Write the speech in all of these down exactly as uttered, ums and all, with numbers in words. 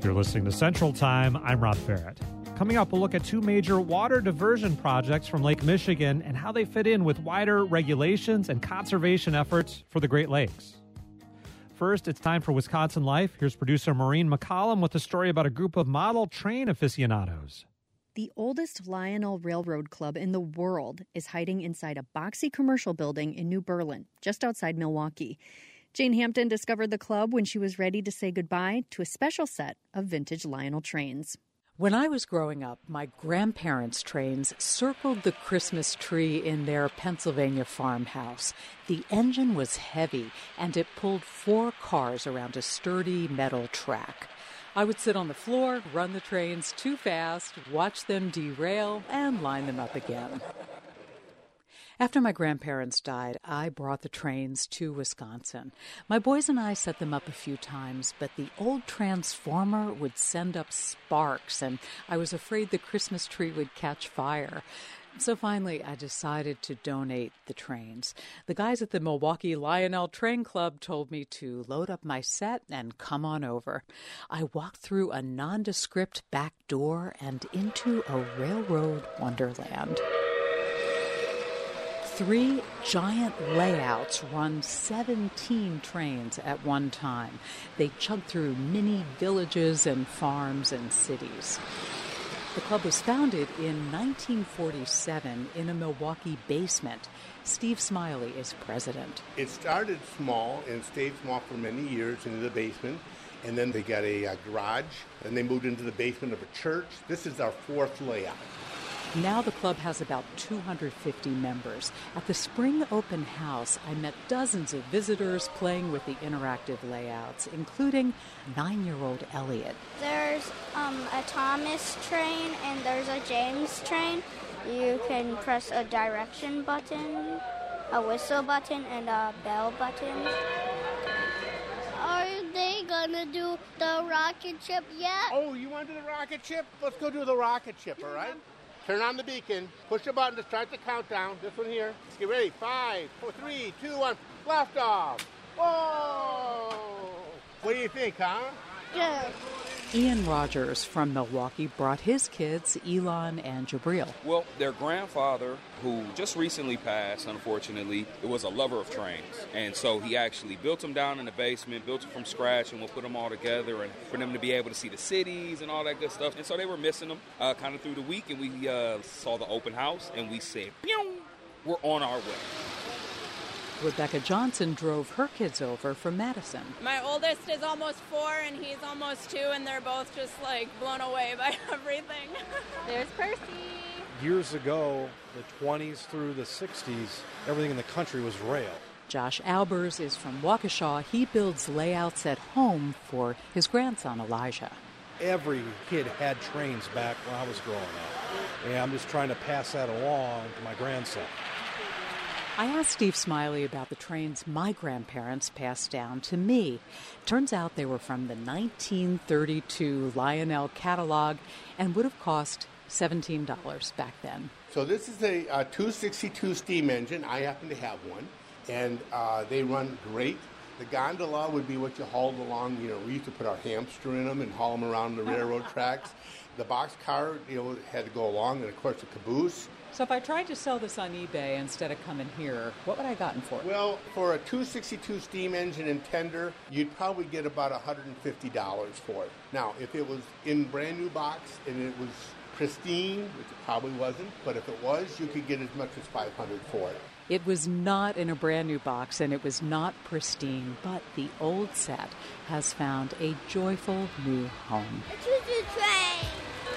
You're listening to Central Time. I'm Rob Barrett. Coming up, we'll look at two major water diversion projects from Lake Michigan and how they fit in with wider regulations and conservation efforts for the Great Lakes. First, it's time for Wisconsin Life. Here's producer Maureen McCollum with a story about a group of model train aficionados. The oldest Lionel Railroad Club in the world is hiding inside a boxy commercial building in New Berlin, just outside Milwaukee. Jane Hampton discovered the club when she was ready to say goodbye to a special set of vintage Lionel trains. When I was growing up, my grandparents' trains circled the Christmas tree in their Pennsylvania farmhouse. The engine was heavy, and it pulled four cars around a sturdy metal track. I would sit on the floor, run the trains too fast, watch them derail, and line them up again. After my grandparents died, I brought the trains to Wisconsin. My boys and I set them up a few times, but the old transformer would send up sparks, and I was afraid the Christmas tree would catch fire. So finally, I decided to donate the trains. The guys at the Milwaukee Lionel Train Club told me to load up my set and come on over. I walked through a nondescript back door and into a railroad wonderland. Three giant layouts run seventeen trains at one time. They chug through mini villages and farms and cities. The club was founded in nineteen forty-seven in a Milwaukee basement. Steve Smiley is president. It started small and stayed small for many years into the basement, and then they got a, a garage, and they moved into the basement of a church. This is our fourth layout. Now the club has about two hundred fifty members. At the spring open house, I met dozens of visitors playing with the interactive layouts, including nine-year-old Elliot. There's um, a Thomas train and there's a James train. You can press a direction button, a whistle button, and a bell button. Are they gonna do the rocket ship yet? Oh, you want to do the rocket ship? Let's go do the rocket ship, all right? Turn on the beacon, push the button to start the countdown. This one here. Let's get ready. Five, four, three, two, one. Blast off. Whoa! What do you think, huh? Good. Ian Rogers from Milwaukee brought his kids, Elon and Jabril. Well, their grandfather, who just recently passed, unfortunately, it was a lover of trains. And so he actually built them down in the basement, built them from scratch, and we'll put them all together and for them to be able to see the cities and all that good stuff. And so they were missing them uh, kind of through the week, and we uh, saw the open house, and we said, pew, we're on our way. Rebecca Johnson drove her kids over from Madison. My oldest is almost four and he's almost two, and they're both just like blown away by everything. There's Percy. Years ago, the twenties through the sixties, everything in the country was rail. Josh Albers is from Waukesha. He builds layouts at home for his grandson, Elijah. Every kid had trains back when I was growing up, and I'm just trying to pass that along to my grandson. I asked Steve Smiley about the trains my grandparents passed down to me. Turns out they were from the nineteen thirty-two Lionel catalog and would have cost seventeen dollars back then. So this is a, a two sixty-two steam engine. I happen to have one, and uh, they run great. The gondola would be what you hauled along. You know, we used to put our hamster in them and haul them around the railroad tracks. The boxcar, you know, had to go along, and of course the caboose. So if I tried to sell this on eBay instead of coming here, what would I have gotten for it? Well, for a two sixty-two steam engine and tender, you'd probably get about one hundred fifty dollars for it. Now, if it was in brand new box and it was pristine, which it probably wasn't, but if it was, you could get as much as five hundred dollars for it. It was not in a brand new box and it was not pristine, but the old set has found a joyful new home. A choo-choo train!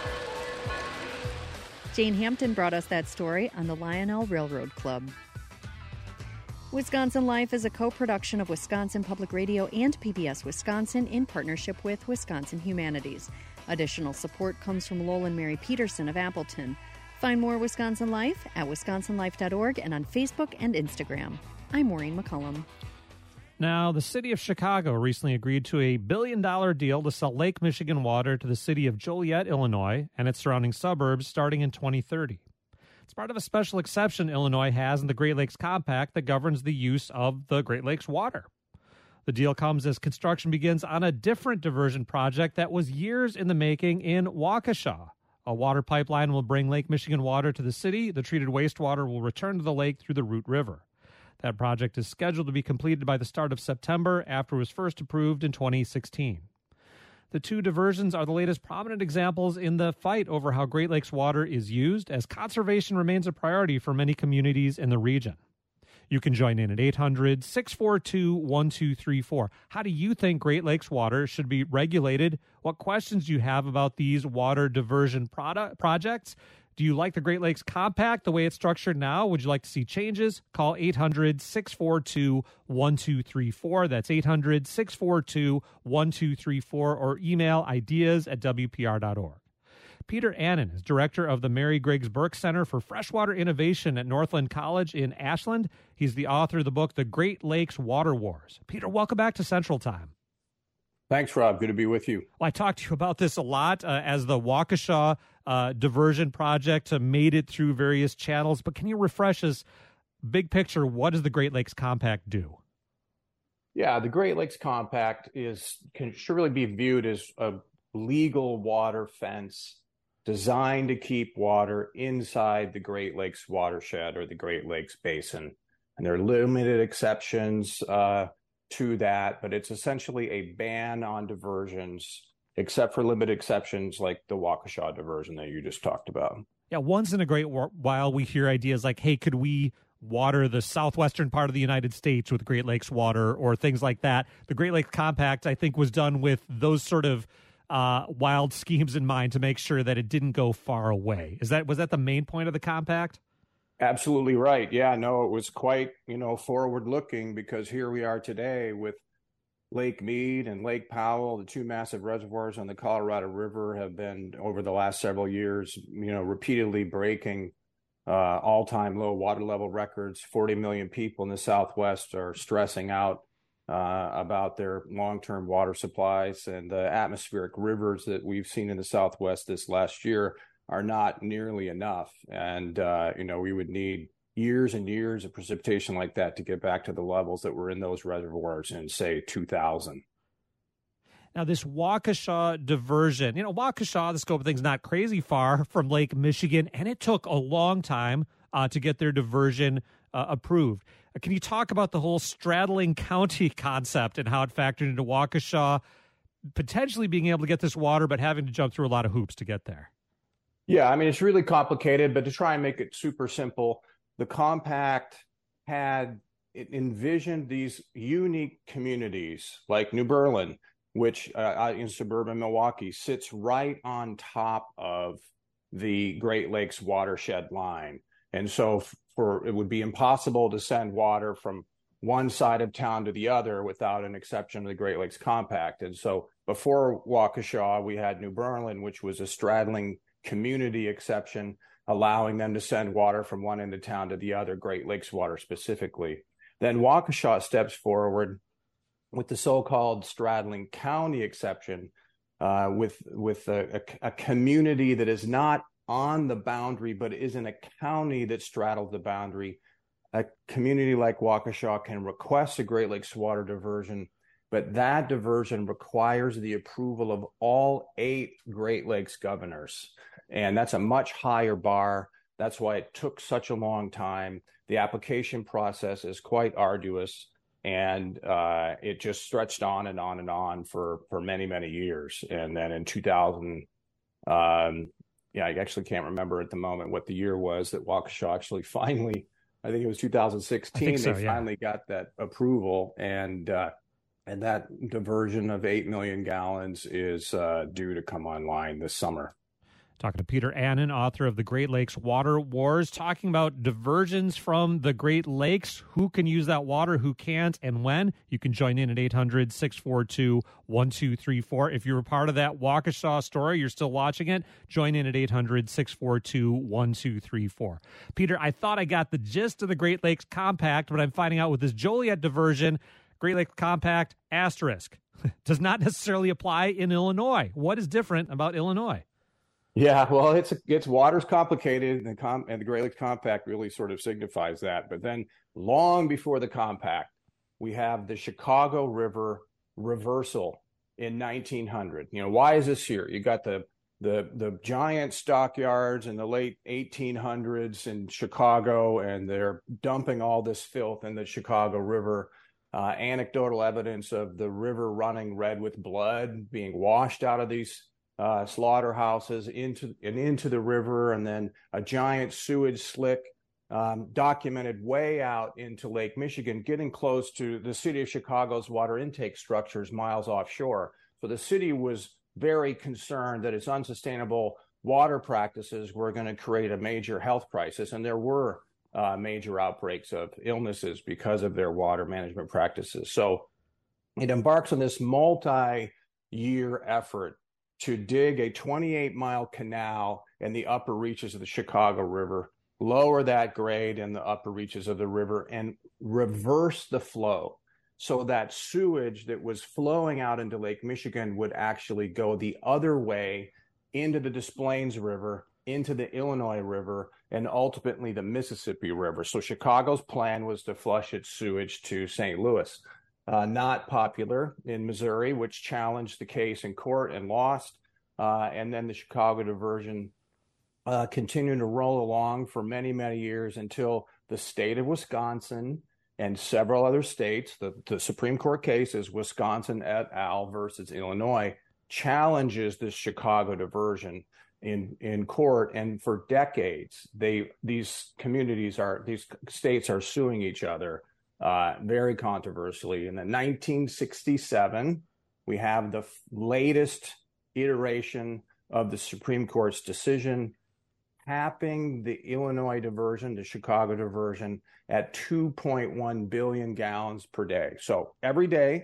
Jane Hampton brought us that story on the Lionel Railroad Club. Wisconsin Life is a co-production of Wisconsin Public Radio and P B S Wisconsin in partnership with Wisconsin Humanities. Additional support comes from Lowell and Mary Peterson of Appleton. Find more Wisconsin Life at wisconsin life dot org and on Facebook and Instagram. I'm Maureen McCollum. Now, the city of Chicago recently agreed to a billion-dollar deal to sell Lake Michigan water to the city of Joliet, Illinois, and its surrounding suburbs starting in twenty thirty. It's part of a special exception Illinois has in the Great Lakes Compact that governs the use of the Great Lakes water. The deal comes as construction begins on a different diversion project that was years in the making in Waukesha. A water pipeline will bring Lake Michigan water to the city. The treated wastewater will return to the lake through the Root River. That project is scheduled to be completed by the start of September after it was first approved in twenty sixteen. The two diversions are the latest prominent examples in the fight over how Great Lakes water is used, as conservation remains a priority for many communities in the region. You can join in at eight hundred, six four two, one two three four. How do you think Great Lakes water should be regulated? What questions do you have about these water diversion product projects? Do you like the Great Lakes Compact the way it's structured now? Would you like to see changes? Call eight hundred, six four two, one two three four. That's eight hundred, six four two, one two three four, or email ideas at w p r dot org. Peter Annan is director of the Mary Griggs Burke Center for Freshwater Innovation at Northland College in Ashland. He's the author of the book, The Great Lakes Water Wars. Peter, welcome back to Central Time. Thanks, Rob. Good to be with you. Well, I talked to you about this a lot uh, as the Waukesha uh, diversion project uh, made it through various channels. But can you refresh us, big picture, what does the Great Lakes Compact do? Yeah, the Great Lakes Compact is can should really be viewed as a legal water fence designed to keep water inside the Great Lakes watershed or the Great Lakes Basin. And there are limited exceptions uh, to that, but it's essentially a ban on diversions, except for limited exceptions like the Waukesha diversion that you just talked about. Yeah, once in a great while we hear ideas like, hey, could we water the southwestern part of the United States with Great Lakes water or things like that? The Great Lakes Compact, I think, was done with those sort of uh, wild schemes in mind to make sure that it didn't go far away. Is that was that the main point of the compact? Absolutely right. Yeah, no, it was quite, you know, forward looking, because here we are today with Lake Mead and Lake Powell, the two massive reservoirs on the Colorado River, have been over the last several years, you know, repeatedly breaking uh, all-time low water level records. forty million people in the Southwest are stressing out uh, about their long-term water supplies, and the atmospheric rivers that we've seen in the Southwest this last year are not nearly enough. And, uh, you know, we would need years and years of precipitation like that to get back to the levels that were in those reservoirs in, say, two thousand. Now, this Waukesha diversion, you know, Waukesha, the scope of things, not crazy far from Lake Michigan, and it took a long time uh, to get their diversion uh, approved. Uh, can you talk about the whole straddling county concept and how it factored into Waukesha potentially being able to get this water, but having to jump through a lot of hoops to get there? Yeah, I mean, it's really complicated, but to try and make it super simple, the compact had it envisioned these unique communities like New Berlin, which uh, in suburban Milwaukee sits right on top of the Great Lakes watershed line. And so for it would be impossible to send water from one side of town to the other without an exception of the Great Lakes Compact. And so before Waukesha, we had New Berlin, which was a straddling community exception, allowing them to send water from one end of town to the other, Great Lakes water specifically. Then Waukesha steps forward with the so-called straddling county exception, uh, with with a, a, a community that is not on the boundary, but is in a county that straddles the boundary. A community like Waukesha can request a Great Lakes water diversion, but that diversion requires the approval of all eight Great Lakes governors. And that's a much higher bar. That's why it took such a long time. The application process is quite arduous, and uh, it just stretched on and on and on for, for many, many years. And then in two thousand, um, yeah, I actually can't remember at the moment what the year was that Waukesha actually finally, I think it was two thousand sixteen, so, they yeah. finally got that approval. And uh, and that diversion of eight million gallons is uh, due to come online this summer. Talking to Peter Annan, author of The Great Lakes Water Wars, talking about diversions from the Great Lakes. Who can use that water, who can't, and when? You can join in at eight hundred, six four two, one two three four. If you're a part of that Waukesha story, you're still watching it, join in at eight hundred, six four two, one two three four. Peter, I thought I got the gist of the Great Lakes Compact, but I'm finding out with this Joliet diversion, Great Lakes Compact, asterisk, does not necessarily apply in Illinois. What is different about Illinois? Yeah, well, it's it's water's complicated, and the, com- and the Great Lakes Compact really sort of signifies that. But then long before the compact, we have the Chicago River reversal in nineteen hundred. You know, why is this here? You got the the the giant stockyards in the late eighteen hundreds in Chicago, and they're dumping all this filth in the Chicago River. Uh, anecdotal evidence of the river running red with blood, being washed out of these uh, slaughterhouses into and into the river, and then a giant sewage slick um, documented way out into Lake Michigan, getting close to the city of Chicago's water intake structures miles offshore. So the city was very concerned that its unsustainable water practices were going to create a major health crisis, and there were Uh, major outbreaks of illnesses because of their water management practices. So it embarks on this multi-year effort to dig a twenty-eight mile canal in the upper reaches of the Chicago River, lower that grade in the upper reaches of the river, and reverse the flow so that sewage that was flowing out into Lake Michigan would actually go the other way into the Des Plaines River, into the Illinois River, and ultimately the Mississippi River. So Chicago's plan was to flush its sewage to Saint Louis. Uh, not popular in Missouri, which challenged the case in court and lost. Uh, and then the Chicago diversion uh, continued to roll along for many, many years until the state of Wisconsin and several other states, the, the Supreme Court case is Wisconsin et al. Versus Illinois, challenges this Chicago diversion in in court, and for decades they these communities are these states are suing each other uh very controversially. In the nineteen sixty-seven, we have the f- latest iteration of the Supreme Court's decision capping the Illinois diversion, the Chicago diversion, at two point one billion gallons per day. So every day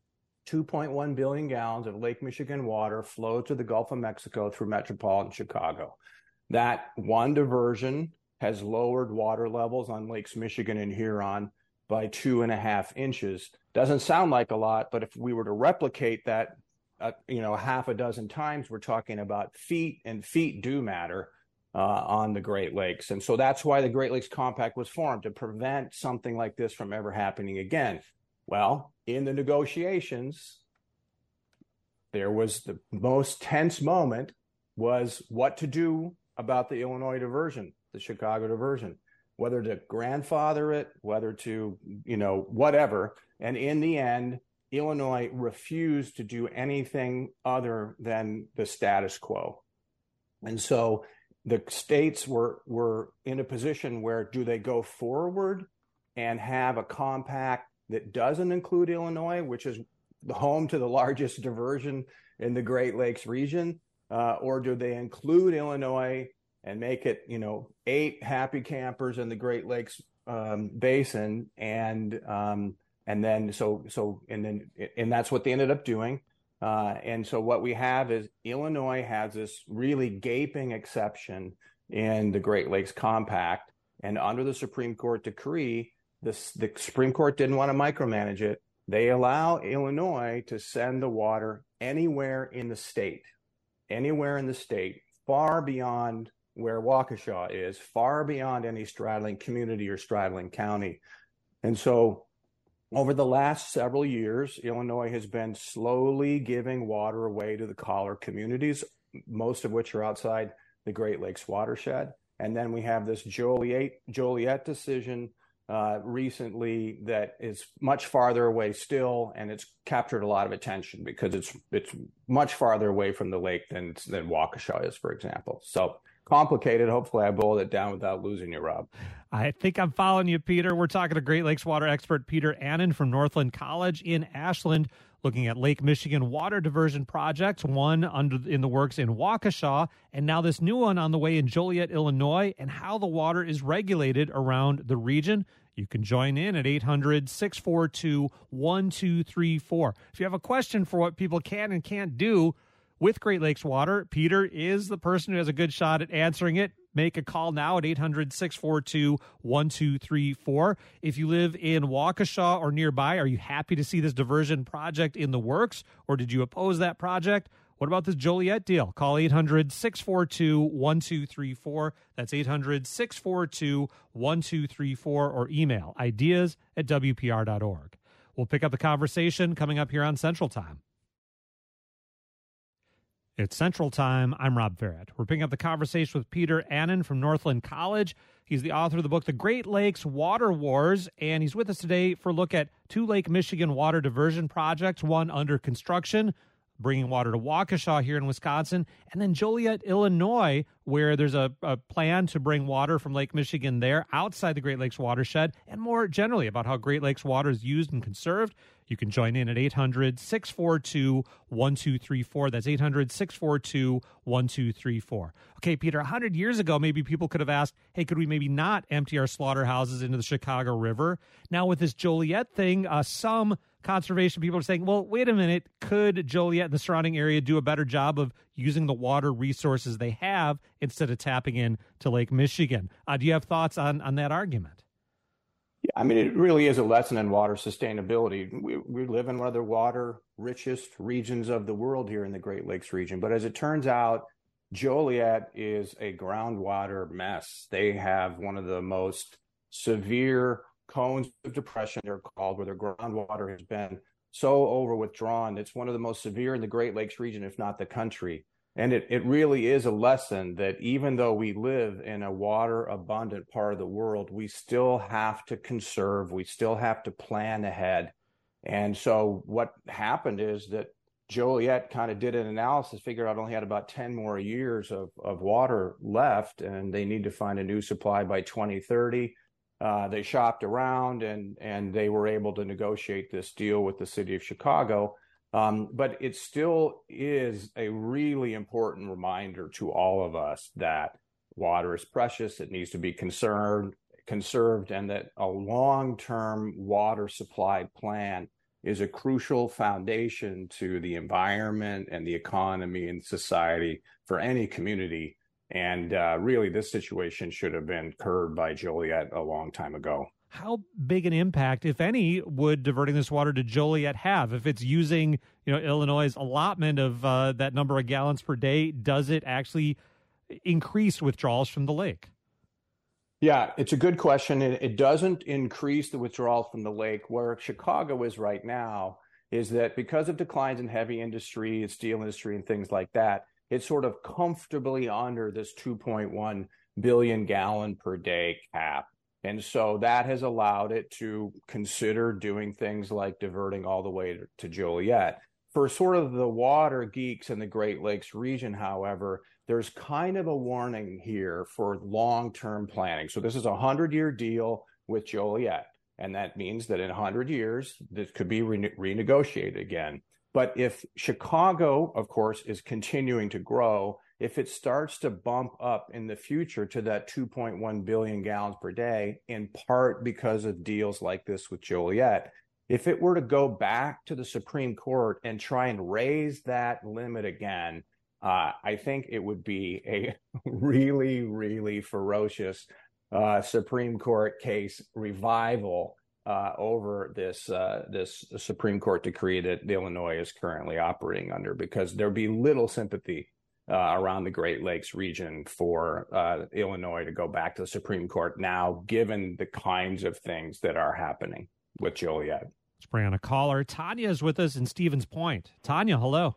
two point one billion gallons of Lake Michigan water flow to the Gulf of Mexico through metropolitan Chicago. That one diversion has lowered water levels on Lakes Michigan and Huron by two and a half inches. Doesn't sound like a lot, but if we were to replicate that, uh, you know, half a dozen times, we're talking about feet, and feet do matter uh, on the Great Lakes. And so that's why the Great Lakes Compact was formed, to prevent something like this from ever happening again. Well, in the negotiations, there was the most tense moment was what to do about the Illinois diversion, the Chicago diversion, whether to grandfather it, whether to, you know, whatever. And in the end, Illinois refused to do anything other than the status quo. And so the states were, were in a position where, do they go forward and have a compact that doesn't include Illinois, which is the home to the largest diversion in the Great Lakes region, uh, or do they include Illinois and make it, you know, eight happy campers in the Great Lakes um, basin, and um, and then so so and then and that's what they ended up doing. Uh, and so what we have is Illinois has this really gaping exception in the Great Lakes Compact, and under the Supreme Court decree, This, the Supreme Court didn't want to micromanage it. They allow Illinois to send the water anywhere in the state, anywhere in the state, far beyond where Waukesha is, far beyond any straddling community or straddling county. And so over the last several years, Illinois has been slowly giving water away to the collar communities, most of which are outside the Great Lakes watershed. And then we have this Joliet, Joliet decision uh, recently that is much farther away still, and it's captured a lot of attention because it's it's much farther away from the lake than than Waukesha is, for example. So complicated. Hopefully I boiled it down without losing you, Rob. I think I'm following you, Peter. We're talking to Great Lakes water expert Peter Annan from Northland College in Ashland, looking at Lake Michigan water diversion projects, one under in the works in Waukesha, and now this new one on the way in Joliet, Illinois, and how the water is regulated around the region. You can join in at eight hundred, six four two, one two three four. If you have a question for what people can and can't do with Great Lakes water, Peter is the person who has a good shot at answering it. Make a call now at eight hundred, six four two, one two three four. If you live in Waukesha or nearby, are you happy to see this diversion project in the works, or did you oppose that project? What about this Joliet deal? Call eight hundred, six four two, one two three four. That's eight hundred, six four two, one two three four, or email ideas at W P R dot org. We'll pick up the conversation coming up here on Central Time. It's Central Time. I'm Rob Ferret. We're picking up the conversation with Peter Annin from Northland College. He's the author of the book, The Great Lakes Water Wars, and he's with us today for a look at two Lake Michigan water diversion projects, one under construction, bringing water to Waukesha here in Wisconsin, and then Joliet, Illinois, where there's a, a plan to bring water from Lake Michigan there outside the Great Lakes watershed, and more generally about how Great Lakes water is used and conserved. You can join in at eight hundred, six four two, one two three four. That's eight hundred, six four two, one two three four. Okay, Peter, one hundred years ago, maybe people could have asked, hey, could we maybe not empty our slaughterhouses into the Chicago River? Now, with this Joliet thing, uh, some conservation people are saying, well, wait a minute, could Joliet and the surrounding area do a better job of using the water resources they have instead of tapping in to Lake Michigan? Uh, do you have thoughts on, on that argument? Yeah, I mean, it really is a lesson in water sustainability. We, we live in one of the water richest regions of the world here in the Great Lakes region. But as it turns out, Joliet is a groundwater mess. They have one of the most severe cones of depression, they're called, where their groundwater has been so over withdrawn. It's one of the most severe in the Great Lakes region, if not the country. And it, it really is a lesson that even though we live in a water abundant part of the world, we still have to conserve, we still have to plan ahead. And so what happened is that Joliet kind of did an analysis, figured out only had about ten more years of, of water left, and they need to find a new supply by twenty thirty. Uh, they shopped around and, and they were able to negotiate this deal with the city of Chicago. Um, but it still is a really important reminder to all of us that water is precious, it needs to be conserved, conserved, and that a long-term water supply plan is a crucial foundation to the environment and the economy and society for any community. And uh, really, this situation should have been curbed by Joliet a long time ago. How big an impact, if any, would diverting this water to Joliet have? If it's using, you know, Illinois' allotment of uh, that number of gallons per day, does it actually increase withdrawals from the lake? Yeah, it's a good question. It, it doesn't increase the withdrawals from the lake. Where Chicago is right now is that because of declines in heavy industry and steel industry and things like that, it's sort of comfortably under this two point one billion gallon per day cap. And so that has allowed it to consider doing things like diverting all the way to, to Joliet. For sort of the water geeks in the Great Lakes region, however, there's kind of a warning here for long-term planning. So this is a hundred-year deal with Joliet, and that means that in one hundred years, this could be rene- renegotiated again. But if Chicago, of course, is continuing to grow, if it starts to bump up in the future to that two point one billion gallons per day, in part because of deals like this with Joliet, if it were to go back to the Supreme Court and try and raise that limit again, uh, I think it would be a really, really ferocious uh, Supreme Court case revival uh, over this uh, this Supreme Court decree that Illinois is currently operating under, because there'd be little sympathy Uh, around the Great Lakes region for uh, Illinois to go back to the Supreme Court now, given the kinds of things that are happening with Joliet. Let's bring on a caller. Tanya is with us in Stevens Point. Tanya, hello.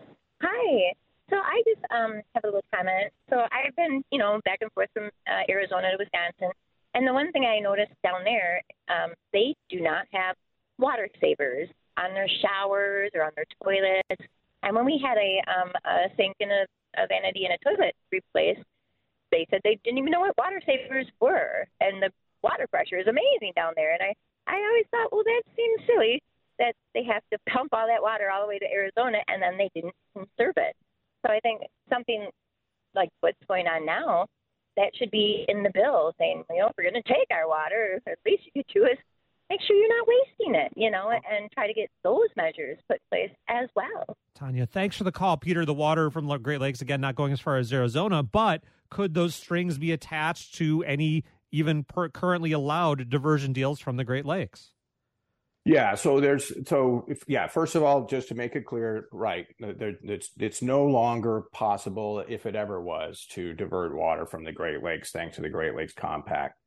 Hi. So I just um, have a little comment. So I've been, you know, back and forth from uh, Arizona to Wisconsin. And the one thing I noticed down there, um, they do not have water savers on their showers or on their toilets. And when we had a, um, a sink and a, a vanity and a toilet replaced, they said they didn't even know what water savers were. And the water pressure is amazing down there. And I, I always thought, well, that seems silly that they have to pump all that water all the way to Arizona and then they didn't conserve it. So I think something like what's going on now, that should be in the bill saying, you know, if we're going to take our water, at least you could do is make sure you're not wasting it, you know, and try to get those measures put in place as well. Tanya, thanks for the call. Peter, the water from Great Lakes, again, not going as far as Arizona, but could those strings be attached to any even per currently allowed diversion deals from the Great Lakes? Yeah, so there's, so if, yeah, first of all, just to make it clear, right, there, it's, it's no longer possible, if it ever was, to divert water from the Great Lakes thanks to the Great Lakes Compact.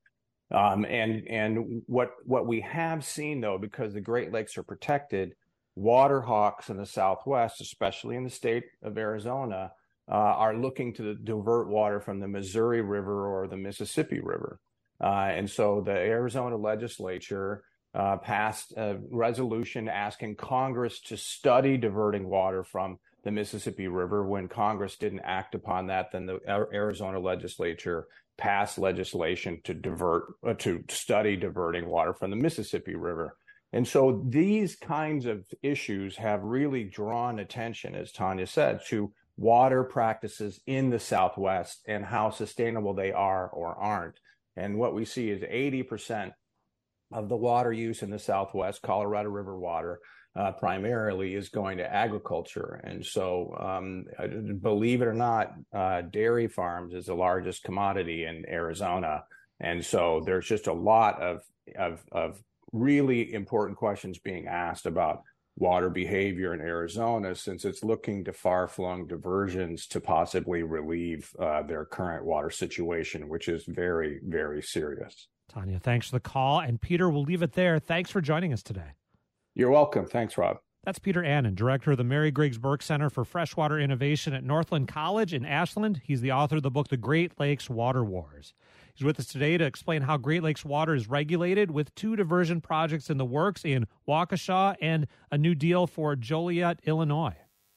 Um, and and what what we have seen, though, because the Great Lakes are protected, water hawks in the Southwest, especially in the state of Arizona, uh, are looking to divert water from the Missouri River or the Mississippi River. Uh, and so the Arizona legislature uh, passed a resolution asking Congress to study diverting water from the Mississippi River. When Congress didn't act upon that, then the Arizona legislature passed legislation to divert, uh, to study diverting water from the Mississippi River. And so these kinds of issues have really drawn attention, as Tanya said, to water practices in the Southwest and how sustainable they are or aren't. And what we see is eighty percent of the water use in the Southwest, Colorado River water, uh, primarily is going to agriculture. And so, um, believe it or not, uh, dairy farms is the largest commodity in Arizona. And so there's just a lot of, of, of really important questions being asked about water behavior in Arizona, since it's looking to far-flung diversions to possibly relieve uh, their current water situation, which is very, very serious. Tanya, thanks for the call. And Peter, we'll leave it there. Thanks for joining us today. You're welcome. Thanks, Rob. That's Peter Annan, director of the Mary Griggs Burke Center for Freshwater Innovation at Northland College in Ashland. He's the author of the book, The Great Lakes Water Wars. He's with us today to explain how Great Lakes water is regulated, with two diversion projects in the works in Waukesha and a new deal for Joliet, Illinois.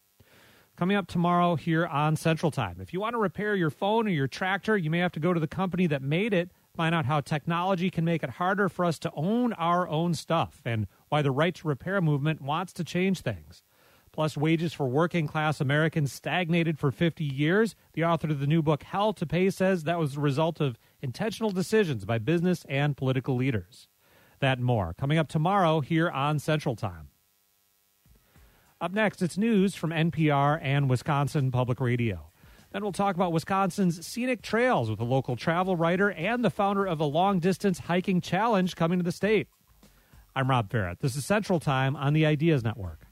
Coming up tomorrow here on Central Time. If you want to repair your phone or your tractor, you may have to go to the company that made it. Find out how technology can make it harder for us to own our own stuff and why the right to repair movement wants to change things. Plus, wages for working-class Americans stagnated for fifty years. The author of the new book, Hell to Pay, says that was the result of intentional decisions by business and political leaders. That and more coming up tomorrow here on Central Time. Up next, it's news from N P R and Wisconsin Public Radio. Then we'll talk about Wisconsin's scenic trails with a local travel writer and the founder of a long-distance hiking challenge coming to the state. I'm Rob Barrett. This is Central Time on the Ideas Network.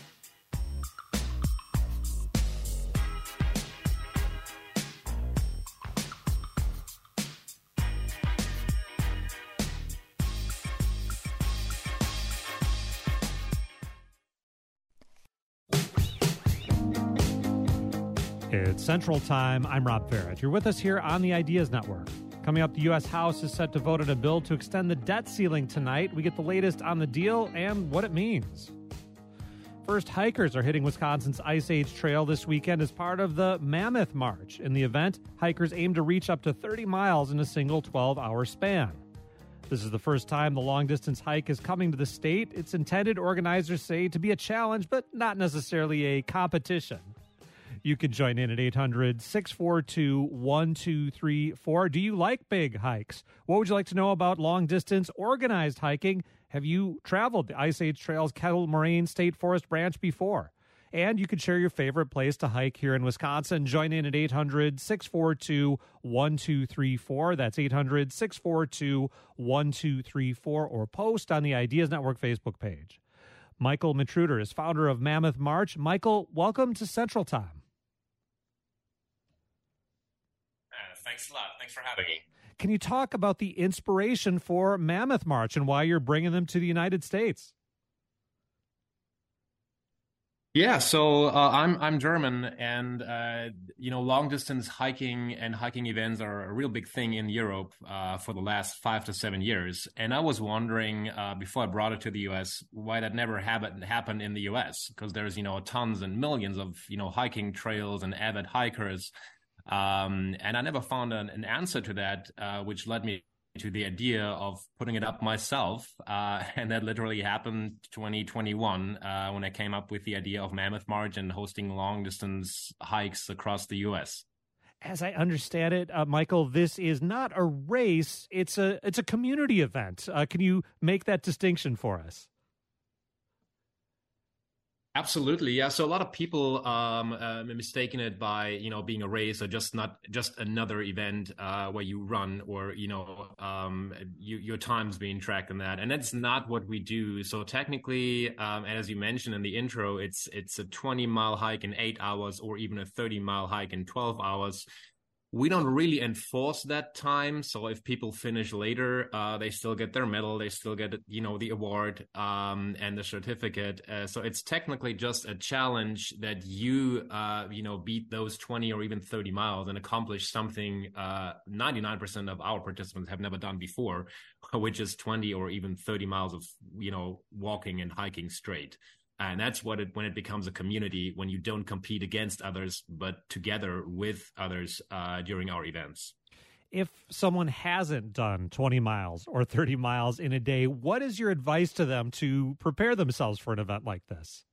It's Central Time. I'm Rob Barrett. You're with us here on the Ideas Network. Coming up, the U S House is set to vote on a bill to extend the debt ceiling tonight. We get the latest on the deal and what it means. First, hikers are hitting Wisconsin's Ice Age Trail this weekend as part of the Mammoth March. In the event, hikers aim to reach up to thirty miles in a single twelve-hour span. This is the first time the long-distance hike is coming to the state. It's intended, organizers say, to be a challenge, but not necessarily a competition. You can join in at eight hundred, six four two, one two three four. Do you like big hikes? What would you like to know about long-distance organized hiking? Have you traveled the Ice Age Trail's Kettle Moraine State Forest Branch before? And you can share your favorite place to hike here in Wisconsin. Join in at eight hundred, six four two, one two three four. That's eight hundred, six four two, one two three four. Or post on the Ideas Network Facebook page. Michael Matruder is founder of Mammoth March. Michael, welcome to Central Time. Thanks a lot. Thanks for having me. Can you talk about the inspiration for Mammoth March and why you're bringing them to the United States? Yeah, so uh, I'm I'm German, and uh, you know, long distance hiking and hiking events are a real big thing in Europe uh, for the last five to seven years. And I was wondering uh, before I brought it to the U S why that never happened happened in the U S, because there's you know tons and millions of you know hiking trails and avid hikers. Um, and I never found an, an answer to that, uh, which led me to the idea of putting it up myself. Uh, and that literally happened twenty twenty-one, uh, when I came up with the idea of Mammoth March and hosting long distance hikes across the U S. As I understand it, uh, Michael, this is not a race. It's a, it's a community event. Uh, can you make that distinction for us? Absolutely, yeah. So a lot of people um, uh, mistaken it by you know being a race or just not just another event uh, where you run or you know um, you, your time's being tracked in that, and that's not what we do. So technically, um, and as you mentioned in the intro, it's it's a twenty mile hike in eight hours or even a thirty mile hike in twelve hours. We don't really enforce that time. So if people finish later, uh, they still get their medal. They still get, you know, the award um, and the certificate. Uh, so it's technically just a challenge that you, uh, you know, beat those twenty or even thirty miles and accomplish something uh, ninety-nine percent of our participants have never done before, which is twenty or even thirty miles of, you know, walking and hiking straight. And that's what it when it becomes a community, when you don't compete against others, but together with others uh, during our events. If someone hasn't done twenty miles or thirty miles in a day, what is your advice to them to prepare themselves for an event like this?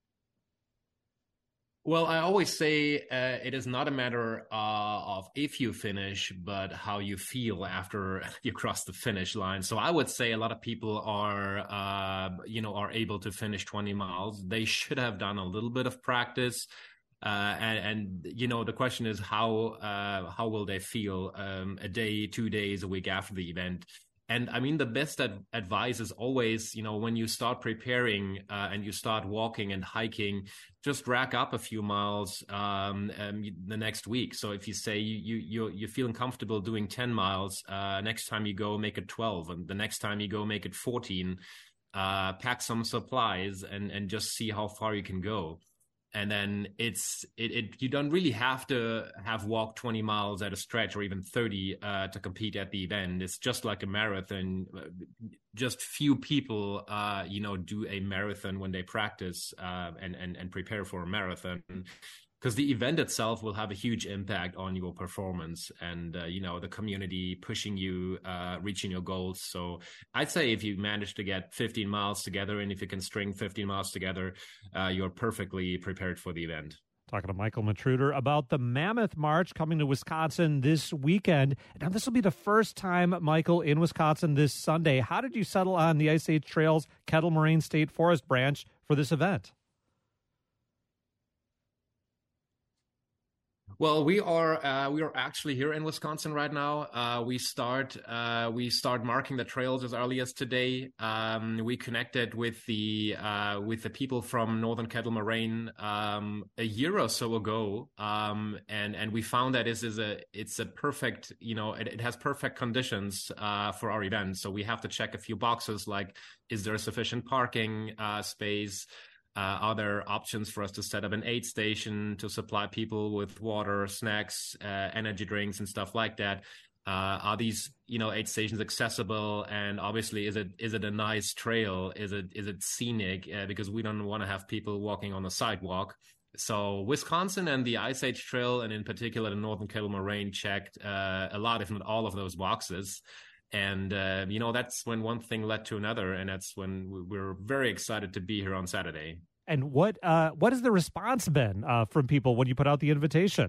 Well, I always say uh, it is not a matter uh, of if you finish, but how you feel after you cross the finish line. So I would say a lot of people are, uh, you know, are able to finish twenty miles. They should have done a little bit of practice. Uh, and, and, you know, the question is how, uh, how will they feel um, a day, two days, a week after the event? And I mean, the best ad- advice is always, you know, when you start preparing uh, and you start walking and hiking, just rack up a few miles um, um, the next week. So if you say you, you, you're, you're feeling comfortable doing ten miles, uh, next time you go, make it twelve. And the next time you go, make it fourteen. Uh, pack some supplies and, and just see how far you can go. And then it's it, it you don't really have to have walked twenty miles at a stretch or even thirty uh, to compete at the event. It's just like a marathon. Just few people, uh, you know, do a marathon when they practice uh, and, and, and prepare for a marathon. Because the event itself will have a huge impact on your performance and, uh, you know, the community pushing you, uh, reaching your goals. So I'd say if you manage to get fifteen miles together and if you can string fifteen miles together, uh, you're perfectly prepared for the event. Talking to Michael Matruder about the Mammoth March coming to Wisconsin this weekend. Now, this will be the first time, Michael, in Wisconsin this Sunday. How did you settle on the Ice Age Trails Kettle Moraine State Forest branch for this event? Well, we are uh, we are actually here in Wisconsin right now. Uh, we start uh, we start marking the trails as early as today. Um, we connected with the uh, with the people from Northern Kettle Moraine um, a year or so ago, um, and and we found that this is a it's a perfect you know it, it has perfect conditions uh, for our event. So we have to check a few boxes like, is there sufficient parking uh, space? Uh, are there options for us to set up an aid station to supply people with water, snacks, uh, energy drinks, and stuff like that? Uh, are these, you know, aid stations accessible? And obviously, is it is it a nice trail? Is it is it scenic? Uh, because we don't want to have people walking on the sidewalk. So Wisconsin and the Ice Age Trail, and in particular the Northern Kettle Moraine, checked uh, a lot, if not all, of those boxes. And, uh, you know, that's when one thing led to another. And that's when we're very excited to be here on Saturday. And what uh, what has the response been uh, from people when you put out the invitation?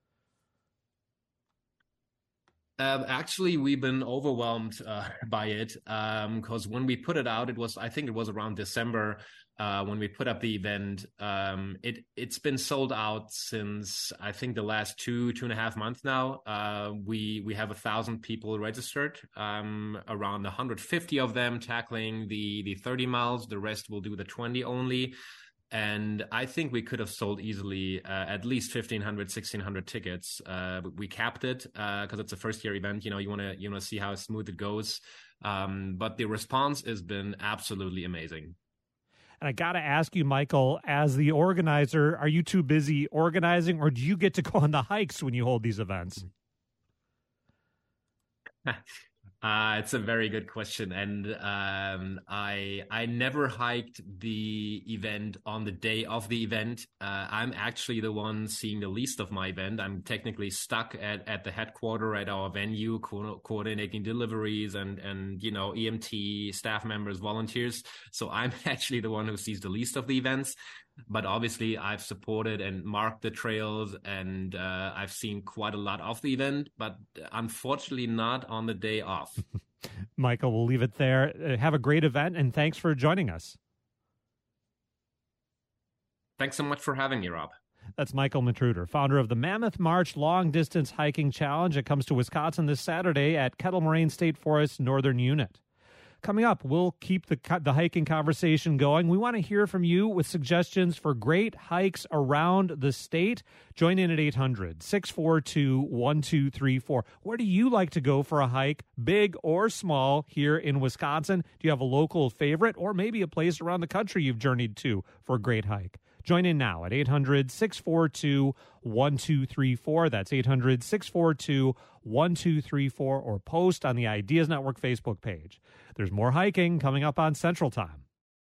Um, actually, we've been overwhelmed uh, by it because um, when we put it out, it was I think it was around December uh, when we put up the event. Um, it it's been sold out since I think the last two two and a half months now. Uh, we we have a thousand people registered, um, around one hundred fifty of them tackling the the thirty miles. The rest will do the twenty only. And I think we could have sold easily uh, at least fifteen hundred, sixteen hundred tickets. Uh, we capped it because uh, it's a first year event. You know, you want to you want to see how smooth it goes. Um, but the response has been absolutely amazing. And I got to ask you, Michael, as the organizer, are you too busy organizing, or do you get to go on the hikes when you hold these events? Uh, it's a very good question. And um, I I never hiked the event on the day of the event. Uh, I'm actually the one seeing the least of my event. I'm technically stuck at, at the headquarter at our venue, co- coordinating deliveries and, and, you know, E M T, staff members, volunteers. So I'm actually the one who sees the least of the events. But obviously, I've supported and marked the trails, and uh, I've seen quite a lot of the event, but unfortunately not on the day off. Michael, we'll leave it there. Uh, have a great event, and thanks for joining us. Thanks so much for having me, Rob. That's Michael Matruder, founder of the Mammoth March Long Distance Hiking Challenge. It comes to Wisconsin this Saturday at Kettle Moraine State Forest Northern Unit. Coming up, we'll keep the the hiking conversation going. We want to hear from you with suggestions for great hikes around the state. Join in at eight hundred, six four two, one two three four. Where do you like to go for a hike, big or small, here in Wisconsin? Do you have a local favorite or maybe a place around the country you've journeyed to for a great hike? Join in now at eight hundred, six four two, one two three four. That's eight hundred, six four two, one two three four, or post on the Ideas Network Facebook page. There's more hiking coming up on Central Time.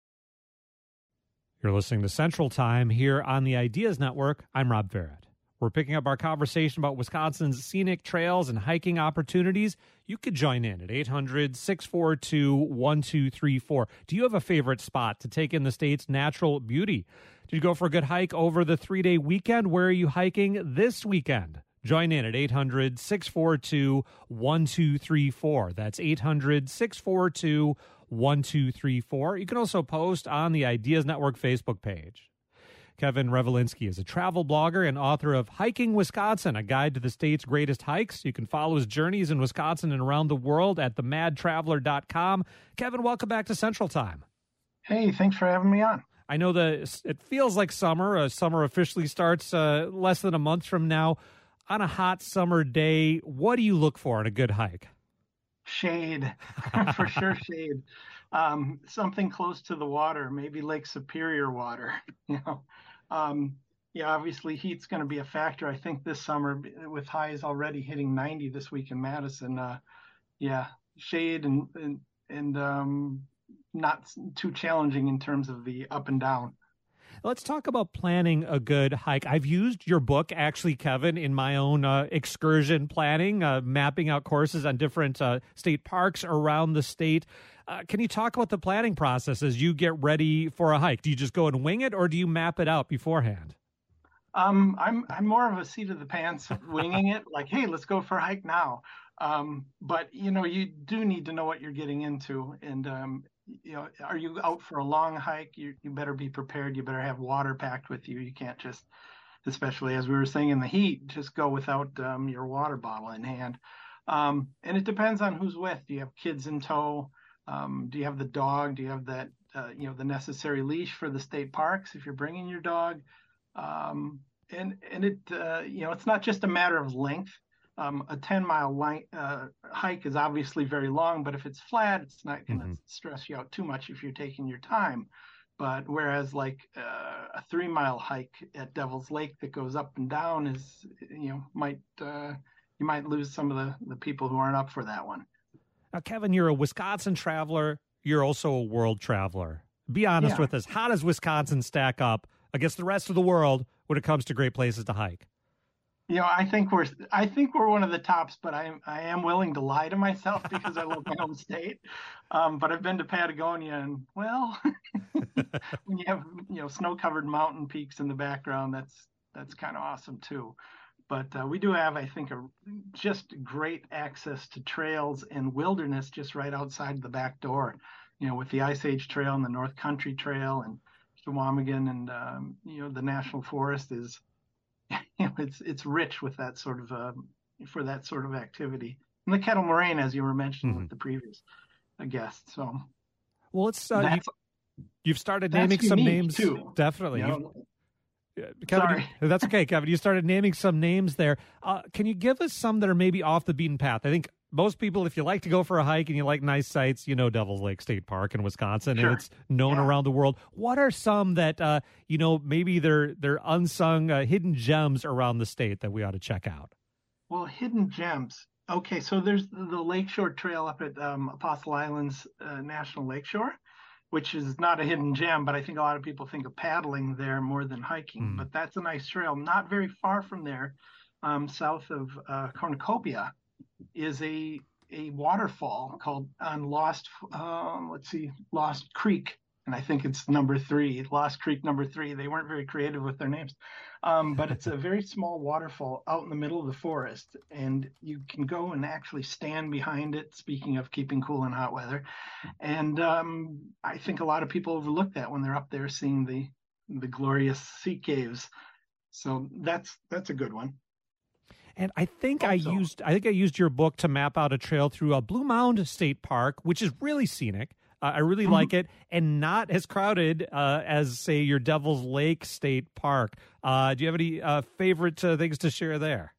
You're listening to Central Time here on the Ideas Network. I'm Rob Barrett. We're picking up our conversation about Wisconsin's scenic trails and hiking opportunities. You could join in at eight hundred, six four two, one two three four. Do you have a favorite spot to take in the state's natural beauty? Did you go for a good hike over the three-day weekend? Where are you hiking this weekend? Join in at eight hundred, six four two, one two three four. That's eight hundred, six four two, one two three four. You can also post on the Ideas Network Facebook page. Kevin Revelinsky is a travel blogger and author of Hiking Wisconsin, a guide to the state's greatest hikes. You can follow his journeys in Wisconsin and around the world at the mad traveler dot com. Kevin, welcome back to Central Time. Hey, thanks for having me on. I know that it feels like summer. Uh, summer officially starts uh, less than a month from now. On a hot summer day, what do you look for in a good hike? Shade, for sure shade. Um, something close to the water, maybe Lake Superior water, you know. Um, yeah, obviously heat's going to be a factor. I think this summer, with highs already hitting ninety this week in Madison, uh, yeah, shade and and, and um, not too challenging in terms of the up and down. Let's talk about planning a good hike. I've used your book, actually, Kevin, in my own uh, excursion planning, uh, mapping out courses on different uh, state parks around the state. Uh, can you talk about the planning process as you get ready for a hike? Do you just go and wing it, or do you map it out beforehand? Um, I'm I'm more of a seat of the pants, winging it. Like, hey, let's go for a hike now. Um, but you know, you do need to know what you're getting into, and um, you know, are you out for a long hike? You you better be prepared. You better have water packed with you. You can't just, especially as we were saying in the heat, just go without um, your water bottle in hand. Um, and it depends on who's with. Do you have kids in tow? Um, do you have the dog? Do you have that, uh, you know, the necessary leash for the state parks if you're bringing your dog? Um, and and it, uh, you know, it's not just a matter of length. Um, a ten mile line, uh, hike is obviously very long, but if it's flat, it's not going to mm-hmm. stress you out too much if you're taking your time. But whereas like uh, a three mile hike at Devil's Lake that goes up and down is, you know, might uh, you might lose some of the, the people who aren't up for that one. Now, Kevin, you're a Wisconsin traveler. You're also a world traveler. Be honest yeah. with us. How does Wisconsin stack up against the rest of the world when it comes to great places to hike? You know, I think we're I think we're one of the tops, but I am I am willing to lie to myself because I love my home state. Um, but I've been to Patagonia, and well, when you have you know snow-covered mountain peaks in the background, that's that's kind of awesome too. But uh, we do have, I think, a just great access to trails and wilderness just right outside the back door. You know, with the Ice Age Trail and the North Country Trail and Chequamegon, and um, you know the National Forest is, you know, it's it's rich with that sort of uh, for that sort of activity. And the Kettle Moraine, as you were mentioning mm-hmm. with the previous uh, guest. So, well, it's uh, you've, you've started naming some names too. Definitely. You know, Kevin, Sorry. You, that's okay, Kevin. You started naming some names there. Uh, can you give us some that are maybe off the beaten path? I think most people, if you like to go for a hike and you like nice sights, you know Devil's Lake State Park in Wisconsin, sure. and it's known yeah. around the world. What are some that, uh, you know, maybe they're, they're unsung uh, hidden gems around the state that we ought to check out? Well, hidden gems. Okay, so there's the Lakeshore Trail up at um, Apostle Islands uh, National Lakeshore, which is not a hidden gem, but I think a lot of people think of paddling there more than hiking. Mm. But that's a nice trail. Not very far from there, um, south of uh, Cornucopia, is a a waterfall called on Lost, um, let's see, Lost Creek. And I think it's number three, Lost Creek number three. They weren't very creative with their names. Um, but it's a very small waterfall out in the middle of the forest. And you can go and actually stand behind it, speaking of keeping cool in hot weather. And um, I think a lot of people overlook that when they're up there seeing the the glorious sea caves. So that's that's a good one. And I think also, I used I think I used your book to map out a trail through a Blue Mound State Park, which is really scenic. Uh, I really mm-hmm. like it, and not as crowded uh, as, say, your Devil's Lake State Park. Uh, do you have any uh, favorite uh, things to share there?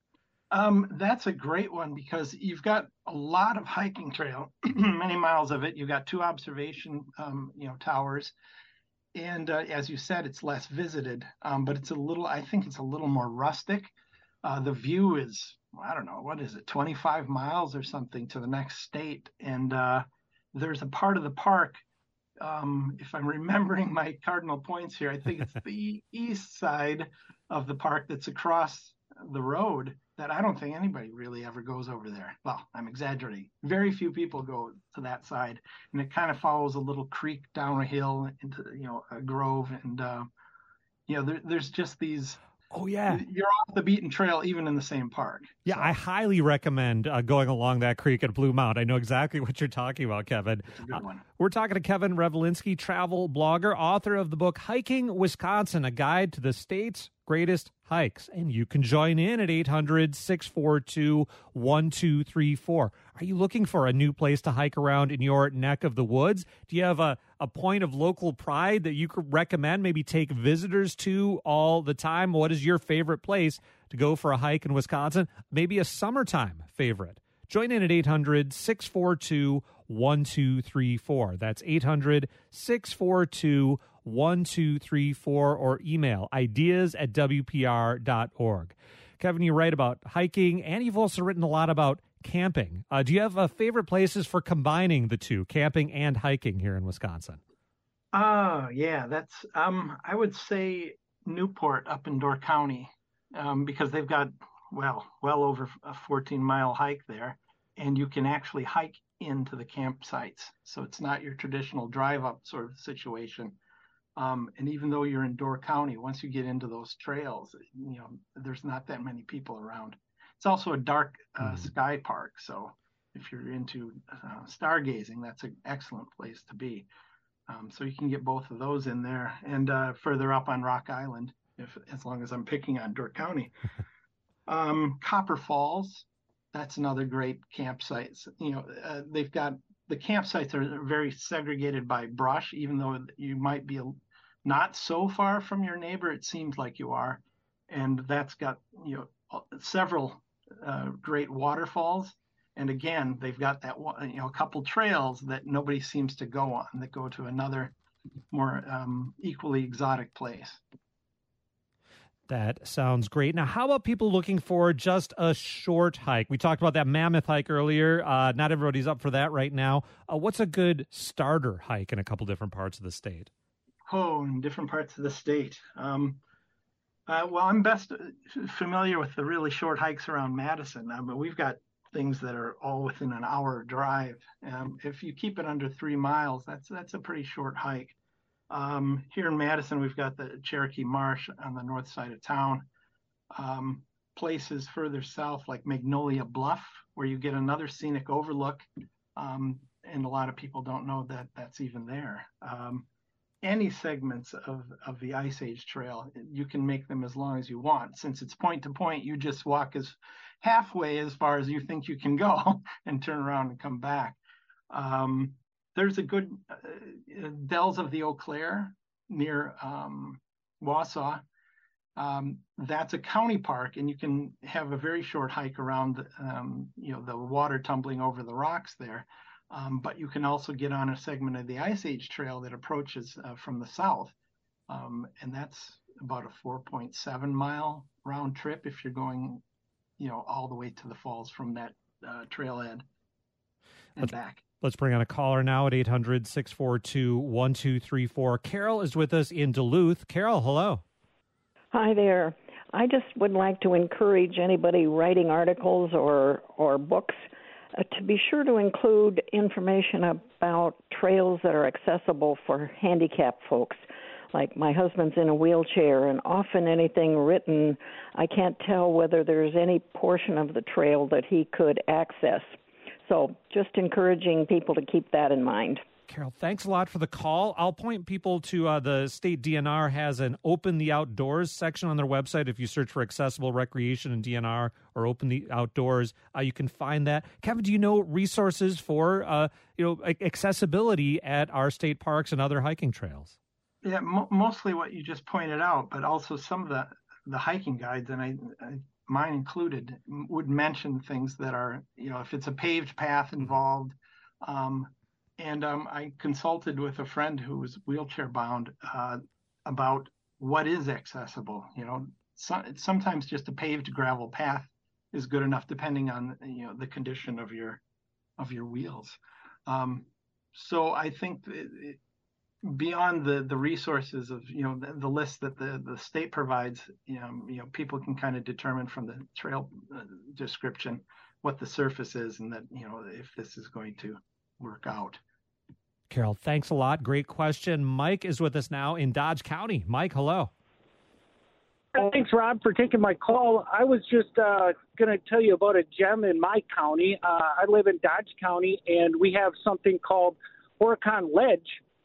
Um, that's a great one because you've got a lot of hiking trail, many miles of it. You've got two observation, um, you know, towers, and uh, as you said, it's less visited, um, but it's a little. I think it's a little more rustic. Uh, the view is, I don't know, what is it, twenty-five miles or something to the next state, and uh, there's a part of the park. Um, if I'm remembering my cardinal points here, I think it's the east side of the park that's across the road that I don't think anybody really ever goes over there. Well, I'm exaggerating. Very few people go to that side, and it kind of follows a little creek down a hill into, you know, a grove, and uh, you know, there, there's just these. Oh, yeah. You're off the beaten trail even in the same park. Yeah, so. I highly recommend uh, going along that creek at Blue Mound. I know exactly what you're talking about, Kevin. It's a good one. Uh, we're talking to Kevin Revolinsky, travel blogger, author of the book Hiking Wisconsin, a guide to the state's greatest hikes. And you can join in at eight hundred, six four two, one two three four. Are you looking for a new place to hike around in your neck of the woods? Do you have a, a point of local pride that you could recommend, maybe take visitors to all the time? What is your favorite place to go for a hike in Wisconsin? Maybe a summertime favorite. Join in at eight hundred, six four two, one two three four. That's eight hundred, six four two, one two three four, or email ideas at w p r dot org. Kevin, you write about hiking, and you've also written a lot about camping. Uh, do you have uh, favorite places for combining the two, camping and hiking here in Wisconsin? Oh, yeah, that's, um, I would say Newport up in Door County, um, because they've got, well, well over a fourteen mile hike there, and you can actually hike into the campsites. So it's not your traditional drive up sort of situation. Um, and even though you're in Door County, once you get into those trails, you know, there's not that many people around. It's also a dark uh, mm. sky park. So if you're into uh, stargazing, that's an excellent place to be. Um, so you can get both of those in there, and uh, further up on Rock Island, if as long as I'm picking on Door County. um, Copper Falls, that's another great campsite. You know, uh, they've got, the campsites are very segregated by brush, even though you might be not so far from your neighbor, it seems like you are. And that's got, you know, several uh, great waterfalls. And again, they've got that, you know, a couple trails that nobody seems to go on that go to another more um, equally exotic place. That sounds great. Now, how about people looking for just a short hike? We talked about that mammoth hike earlier. Uh, not everybody's up for that right now. Uh, what's a good starter hike in a couple different parts of the state? Oh, in different parts of the state. Um, uh, well, I'm best familiar with the really short hikes around Madison, uh, but we've got things that are all within an hour drive. Um, if you keep it under three miles, that's that's a pretty short hike. Um, here in Madison, we've got the Cherokee Marsh on the north side of town. Um, places further south like Magnolia Bluff, where you get another scenic overlook, um, and a lot of people don't know that that's even there. Um, any segments of, of the Ice Age Trail, you can make them as long as you want. Since it's point to point, you just walk as halfway as far as you think you can go and turn around and come back. Um, there's a good uh, Dells of the Eau Claire near um, Wausau. Um, that's a county park, and you can have a very short hike around, um, you know, the water tumbling over the rocks there. Um, but you can also get on a segment of the Ice Age Trail that approaches uh, from the south. Um, and that's about a four point seven mile round trip if you're going, you know, all the way to the falls from that uh, trailhead and let's, back. Let's bring on a caller now at eight hundred, six four two, one two three four. Carol is with us in Duluth. Carol, hello. Hi there. I just would like to encourage anybody writing articles or, or books uh, to be sure to include information about trails that are accessible for handicapped folks. Like my husband's in a wheelchair, and often anything written, I can't tell whether there's any portion of the trail that he could access. So just encouraging people to keep that in mind. Carol, thanks a lot for the call. I'll point people to uh, the state D N R has an Open the Outdoors section on their website. If you search for accessible recreation and D N R or Open the Outdoors, uh, you can find that. Kevin, do you know resources for uh, you know accessibility at our state parks and other hiking trails? Yeah, mo- mostly what you just pointed out, but also some of the, the hiking guides, and I, I mine included, would mention things that are, you know, if it's a paved path involved. Um, And um, I consulted with a friend who was wheelchair bound uh, about what is accessible. You know, so, sometimes just a paved gravel path is good enough, depending on you know the condition of your of your wheels. Um, so I think it, it, beyond the the resources of you know the, the list that the, the state provides, you know, you know people can kind of determine from the trail uh, description what the surface is, and that you know if this is going to work out. Carol, thanks a lot. Great question. Mike is with us now in Dodge County. Mike, hello. Thanks, Rob, for taking my call. I was just uh, going to tell you about a gem in my county. Uh, I live in Dodge County, and we have something called Horicon Ledge.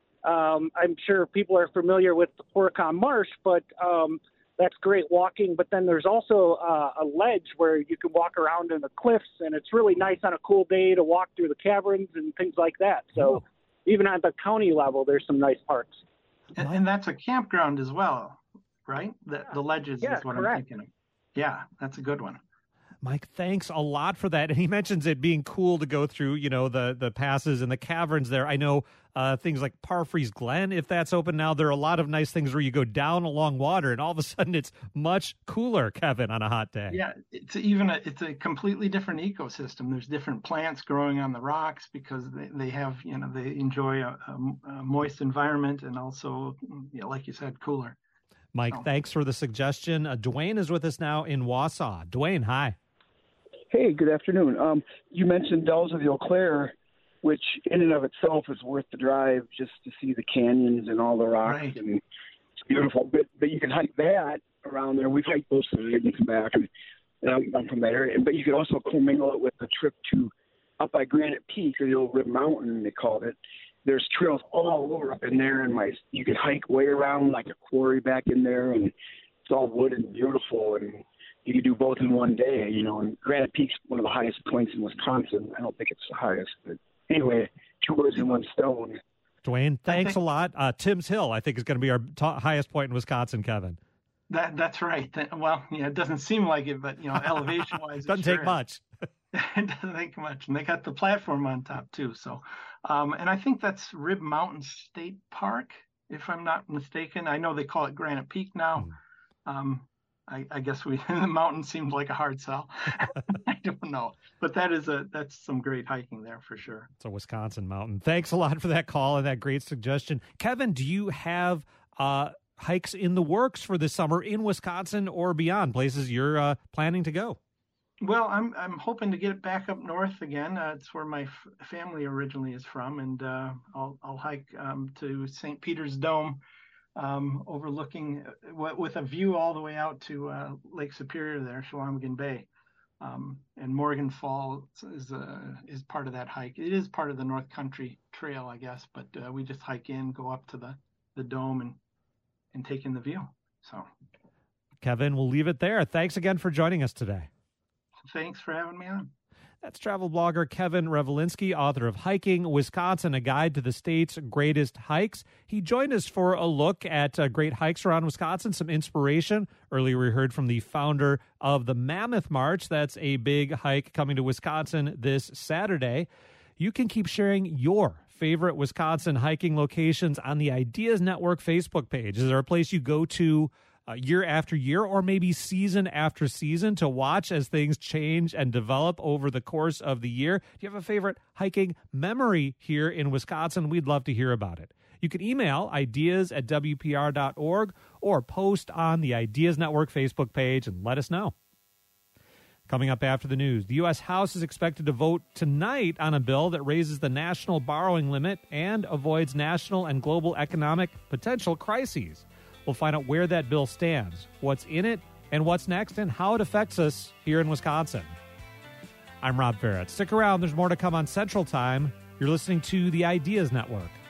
Um, I'm sure people are familiar with the Horicon Marsh, but um, that's great walking. But then there's also uh, a ledge where you can walk around in the cliffs, and it's really nice on a cool day to walk through the caverns and things like that. So. Oh. Even at the county level, there's some nice parks. And, and that's a campground as well, right? The, the ledges yeah, is what correct. I'm thinking of. Yeah, that's a good one. Mike, thanks a lot for that. And he mentions it being cool to go through, you know, the the passes and the caverns there. I know uh, things like Parfrey's Glen, if that's open now, there are a lot of nice things where you go down along water and all of a sudden it's much cooler, Kevin, on a hot day. Yeah, it's even a, it's a completely different ecosystem. There's different plants growing on the rocks because they, they have, you know, they enjoy a, a, a moist environment and also, you know, like you said, cooler. Mike, so. Thanks for the suggestion. Uh, Dwayne is with us now in Wausau. Dwayne, hi. Hey, good afternoon. Um, you mentioned Dells of the Eau Claire, which in and of itself is worth the drive just to see the canyons and all the rocks. Right. And it's beautiful. But but you can hike that around there. We've hiked both sides and come back, and, and I'm, I'm from that area. But you could also commingle it with a trip to up by Granite Peak, or the old Rib Mountain, they called it. There's trails all over up in there, and my you could hike way around like a quarry back in there, and it's all wood and beautiful, and you could do both in one day, you know, and Granite Peak's one of the highest points in Wisconsin. I don't think it's the highest, but anyway, two birds in one stone. Dwayne, thanks think, a lot. Uh, Timms Hill, I think, is going to be our t- highest point in Wisconsin, Kevin. That That's right. That, well, yeah, it doesn't seem like it, but, you know, elevation-wise, it doesn't sure take much. It doesn't take much. And they got the platform on top, too. So, um, and I think that's Rib Mountain State Park, if I'm not mistaken. I know they call it Granite Peak now. Mm. Um I, I guess we the mountain seemed like a hard sell. I don't know, but that is a that's some great hiking there for sure. It's a Wisconsin mountain. Thanks a lot for that call and that great suggestion, Kevin. Do you have uh, hikes in the works for this summer in Wisconsin or beyond? Places you're uh, planning to go? Well, I'm I'm hoping to get it back up north again. Uh, it's where my f- family originally is from, and uh, I'll I'll hike um, to Saint Peter's Dome. Um, overlooking uh, with a view all the way out to uh, Lake Superior there, Chequamegon Bay. Um, and Morgan Falls is uh, is part of that hike. It is part of the North Country Trail, I guess, but uh, we just hike in, go up to the, the dome and, and take in the view. So, Kevin, we'll leave it there. Thanks again for joining us today. Thanks for having me on. That's travel blogger Kevin Revelinsky, author of Hiking Wisconsin, a guide to the state's greatest hikes. He joined us for a look at uh, great hikes around Wisconsin, some inspiration. Earlier we heard from the founder of the Mammoth March. That's a big hike coming to Wisconsin this Saturday. You can keep sharing your favorite Wisconsin hiking locations on the Ideas Network Facebook page. Is there a place you go to Uh, year after year, or maybe season after season, to watch as things change and develop over the course of the year? Do you have a favorite hiking memory here in Wisconsin? We'd love to hear about it. You can email ideas at W P R dot org or post on the Ideas Network Facebook page and let us know. Coming up after the news, the U S House is expected to vote tonight on a bill that raises the national borrowing limit and avoids national and global economic potential crises. We'll find out where that bill stands, what's in it, and what's next, and how it affects us here in Wisconsin. I'm Rob Barrett. Stick around. There's more to come on Central Time You're listening to the Ideas Network.